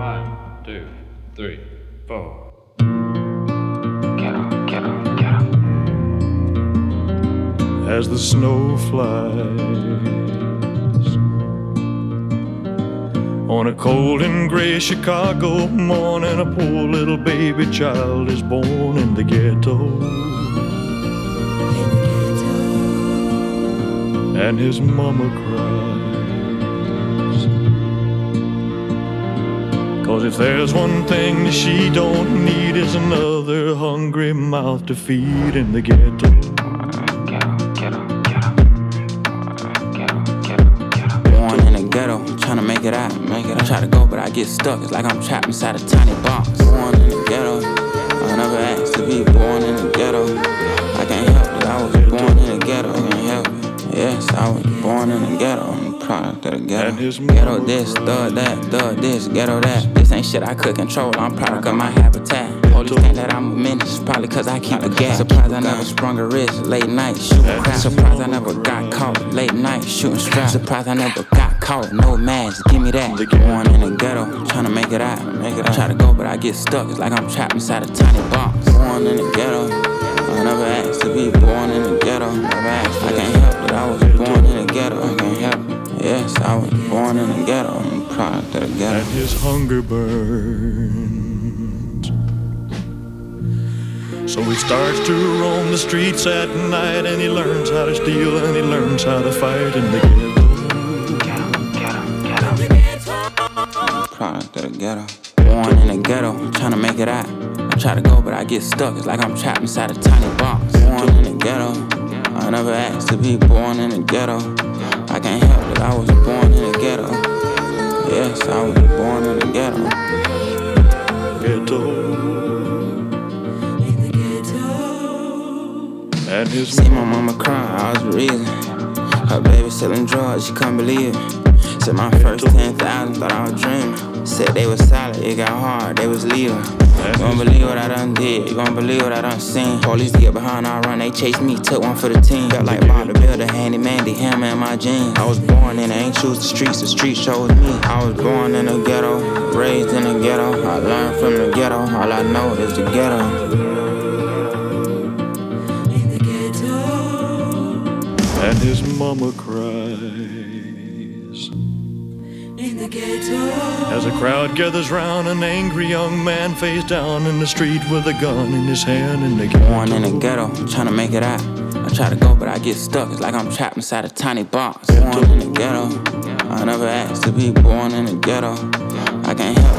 1, 2, 3, 4. As the snow flies on a cold and gray Chicago morning, a poor little baby child is born in the ghetto. And his mama cries, 'cause if there's one thing that she don't need, is another hungry mouth to feed in the ghetto. Born in the ghetto, tryna make it out. I try to go, but I get stuck. It's like I'm trapped inside a tiny box. Born in the ghetto, I never asked to be born in the ghetto. I can't help it, I was born in the ghetto. I can't help it. Yes, I was born in the ghetto. I'm a product of the ghetto. Ghetto this, thug that, thug this, ghetto that. This ain't shit I could control, I'm product of my habitat. Police think that I'm a menace, probably cause I keep a gas. Surprised I never sprung a wrist, late night shooting crap. Surprised I never got caught, late night shooting straps. Surprised I never got caught, no mask, give me that. Born in the ghetto, tryna make it out. I try to go, but I get stuck, it's like I'm trapped inside a tiny box. Born in the ghetto, I never asked to be born in the ghetto. I can't help it, I was born in the ghetto. I can't help it. Yes, I was born in the ghetto. I'm a product of the ghetto. And his hunger burns, so he starts to roam the streets at night, and he learns how to steal and he learns how to fight in the ghetto. Product of the ghetto. Born in the ghetto, tryna make it out. I try to go, but I get stuck. It's like I'm trapped inside a tiny box. Born in the ghetto, I never asked to be born in the ghetto. I can't help it, I was born in the ghetto. Yes, I was born in the ghetto. And his see my mama cry, I was the reason. Her baby selling drugs, she couldn't believe it. Said my first 10,000, thought I was dreaming. Said they was solid, it got hard, they was leaving. You gon' believe what I done did, you gon' believe what I done seen. Police get behind, I run, they chase me, took one for the team. Felt like Bob the Builder, handyman, the hammer in my jeans. I was born in, I ain't choose the streets chose me. I was born in the ghetto, raised in the ghetto. I learned from the ghetto, all I know is the ghetto. And his mama cries in the ghetto. As a crowd gathers round an angry young man face down in the street with a gun in his hand in the ghetto. Born in the ghetto, tryna make it out. I try to go, but I get stuck. It's like I'm trapped inside a tiny box. Born in the ghetto, I never asked to be born in the ghetto. I can't help